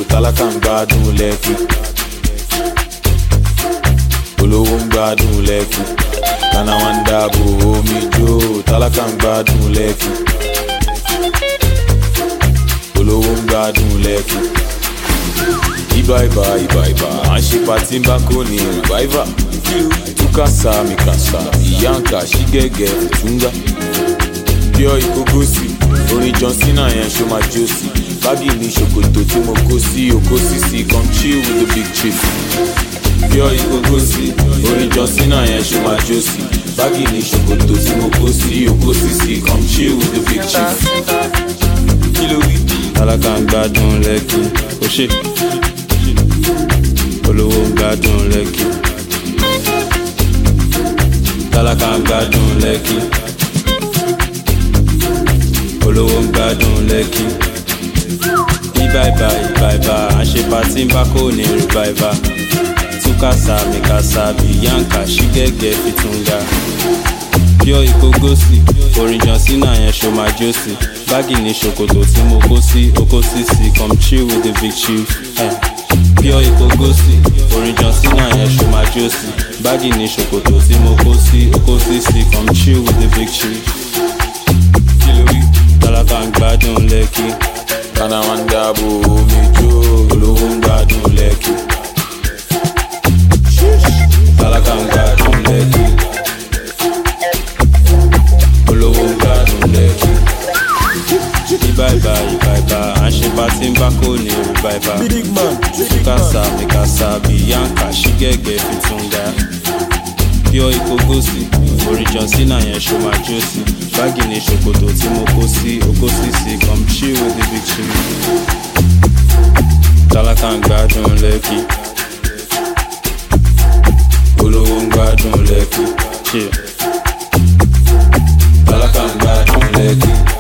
tálákà ń gbádùn lẹ́kì. Olówó ń gbádùn lẹ́kì. Tana wá ń dáàbò omi jó, tálákà ń gbádùn lẹ́kì. Olówó ń gbádùn lẹ́kì. Ibà, à ń ṣe pàtí ń bá kó ní revival. Tukasa, mikasa, iyanka, ṣígẹ́gẹ́, ìtúngá. Pure Ikogosi, orin John Cena yẹn ṣó máa jó sí. Báàgì ní ṣòkòtò tí mo kó sí, òkó sísì, come chill with the big chief. Pure Ikogosi, orin John Cena yẹn ṣó máa jó sí. Báàgì ní ṣòkòtò tí mo kó sí, òkó sísì, come chill with the big chief. Kí ló wí? Tálákà ń gbádùn lẹ́kì, ó ṣe. Olówó ń gbádùn lẹ́kì. Tálákà ń gbádùn lẹ́kì. Olówó ń gbádùn lẹ́kì. Ibà, à ń ṣe pàtí ń bá kó ní revival. Tukasa, mikasa, biyanka, ṣígẹ́gẹ́, fitunga. Pure Ikogosi, orin John Cena yẹn ṣó máa jó sí. Báàgì ní ṣòkòtò tí mo kó sí, okó sísì, come chill with the big chief. Pure Ikogosi, orin John Cena yẹn ṣó máa jó sí. Báàgì ní ṣòkòtò tí mo kó sí, okó sísì, come chill with the big chief. Kí ló wí? Tálákà ń gbádùn lẹ́kì. Tana wá ń dáàbò omi jó, olówó ń gbádùn lẹ́kì. Tálákà ń gbádùn lẹ́kì. Olówó ń gbádùn lẹ́kì. Ibà, à ń ṣe pàtí ń bá kó ní revival. Tukasa, mikasa, biyanka, ṣígẹ́gẹ́, fitunga. Pure Ikogosi, orin John Cena yẹn ṣó máa jó sí. Báàgì ní ṣòkòtò tí mo kó sí, okó sísì, come chill with the big chief. Tálákà ń gbádùn lẹ́kì. Olówó ń gbádùn lẹ́kì. Chill. Tálákà ń gbádùn lẹ́kì.